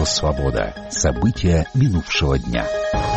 Радио «Свобода». События минувшего дня.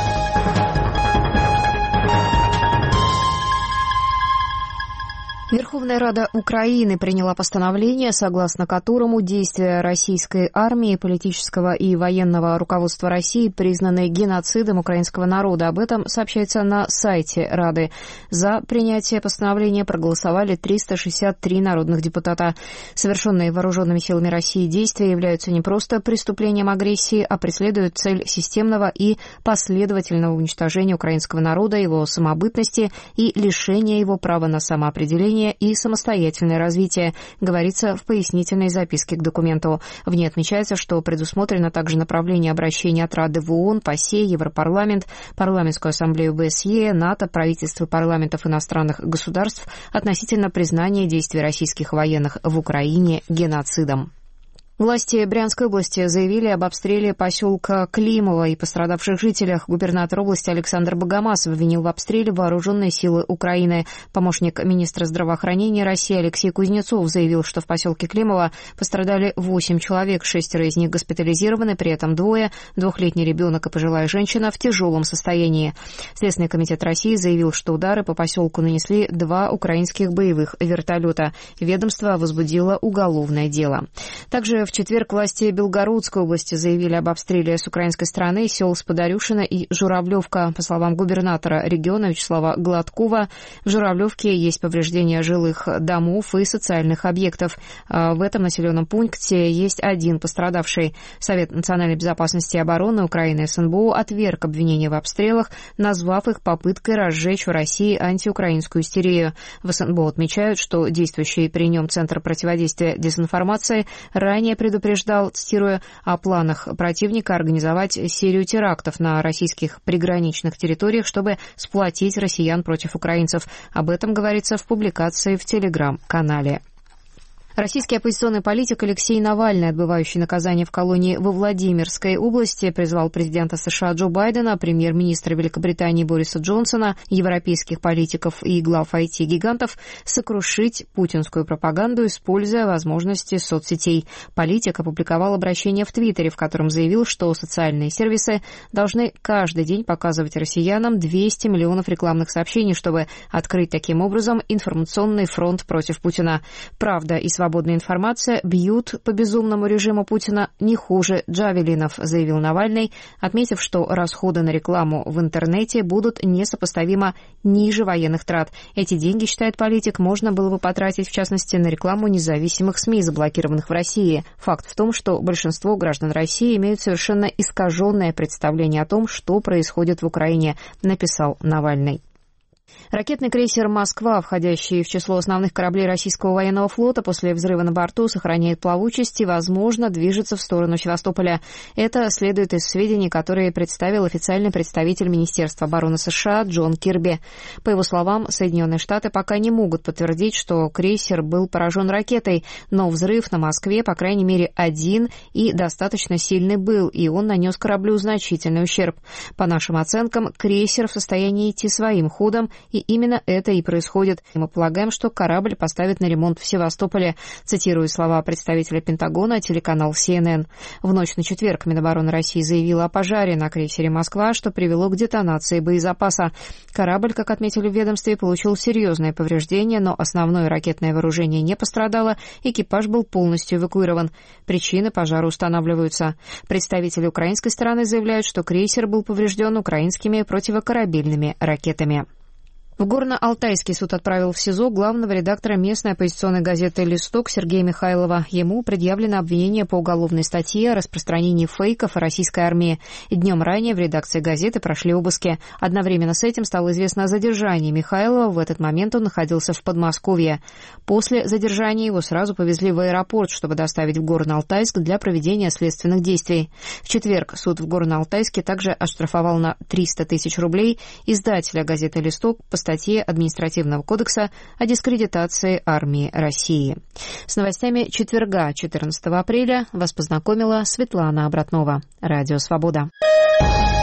Верховная Рада Украины приняла постановление, согласно которому действия российской армии, политического и военного руководства России признаны геноцидом украинского народа. Об этом сообщается на сайте Рады. За принятие постановления проголосовали 363 народных депутата. Совершенные вооруженными силами России действия являются не просто преступлением агрессии, а преследуют цель системного и последовательного уничтожения украинского народа, его самобытности и лишения его права на самоопределение и самостоятельное развитие, говорится в пояснительной записке к документу. В ней отмечается, что предусмотрено также направление обращений от Рады в ООН, ПАСЕ, Европарламент, Парламентскую ассамблею ОБСЕ, НАТО, правительства парламентов иностранных государств относительно признания действий российских военных в Украине геноцидом. Власти Брянской области заявили об обстреле поселка Климово и пострадавших жителях. Губернатор области Александр Богомазов обвинил в обстреле вооруженные силы Украины. Помощник министра здравоохранения России Алексей Кузнецов заявил, что в поселке Климово пострадали 8 человек, 6 из них госпитализированы, при этом 2, двухлетний ребенок и пожилая женщина, в тяжелом состоянии. Следственный комитет России заявил, что удары по поселку нанесли 2 украинских боевых вертолета. Ведомство возбудило уголовное дело. Также в четверг власти Белгородской области заявили об обстреле с украинской стороны сел Сподарюшино и Журавлевка. По словам губернатора региона Вячеслава Гладкова, в Журавлевке есть повреждения жилых домов и социальных объектов. В этом населенном пункте есть 1 пострадавший. Совет национальной безопасности и обороны Украины СНБО отверг обвинения в обстрелах, назвав их попыткой разжечь в России антиукраинскую истерию. В СНБО отмечают, что действующий при нем Центр противодействия дезинформации ранее предупреждал, цитирую, о планах противника организовать серию терактов на российских приграничных территориях, чтобы сплотить россиян против украинцев. Об этом говорится в публикации в Телеграм-канале. Российский оппозиционный политик Алексей Навальный, отбывающий наказание в колонии во Владимирской области, призвал президента США Джо Байдена, премьер-министра Великобритании Бориса Джонсона, европейских политиков и глав IT-гигантов сокрушить путинскую пропаганду, используя возможности соцсетей. Политик опубликовал обращение в Твиттере, в котором заявил, что социальные сервисы должны каждый день показывать россиянам 200 миллионов рекламных сообщений, чтобы открыть таким образом информационный фронт против Путина. Правда и свободная информация бьют по безумному режиму Путина не хуже джавелинов, заявил Навальный, отметив, что расходы на рекламу в интернете будут несопоставимо ниже военных трат. Эти деньги, считает политик, можно было бы потратить, в частности, на рекламу независимых СМИ, заблокированных в России. Факт в том, что большинство граждан России имеют совершенно искаженное представление о том, что происходит в Украине, написал Навальный. Ракетный крейсер «Москва», входящий в число основных кораблей российского военного флота, после взрыва на борту сохраняет плавучесть и, возможно, движется в сторону Севастополя. Это следует из сведений, которые представил официальный представитель Министерства обороны США Джон Кирби. По его словам, Соединенные Штаты пока не могут подтвердить, что крейсер был поражен ракетой, но взрыв на Москве, по крайней мере, один и достаточно сильный был, и он нанес кораблю значительный ущерб. По нашим оценкам, крейсер в состоянии идти своим ходом, и именно это и происходит. Мы полагаем, что корабль поставят на ремонт в Севастополе, цитирую слова представителя Пентагона, телеканал CNN. В ночь на четверг Минобороны России заявила о пожаре на крейсере «Москва», что привело к детонации боезапаса. Корабль, как отметили в ведомстве, получил серьезные повреждения, но основное ракетное вооружение не пострадало, экипаж был полностью эвакуирован. Причины пожара устанавливаются. Представители украинской стороны заявляют, что крейсер был поврежден украинскими противокорабельными ракетами. В Горно-Алтайский суд отправил в СИЗО главного редактора местной оппозиционной газеты «Листок» Сергея Михайлова. Ему предъявлено обвинение по уголовной статье о распространении фейков о российской армии. Днем ранее в редакции газеты прошли обыски. Одновременно с этим стало известно о задержании Михайлова. В этот момент он находился в Подмосковье. После задержания его сразу повезли в аэропорт, чтобы доставить в Горно-Алтайск для проведения следственных действий. В четверг суд в Горно-Алтайске также оштрафовал на 300 тысяч рублей издателя газеты «Листок» по статье Административного кодекса о дискредитации армии России. С новостями четверга, 14 апреля, вас познакомила Светлана Обратнова. Радио «Свобода».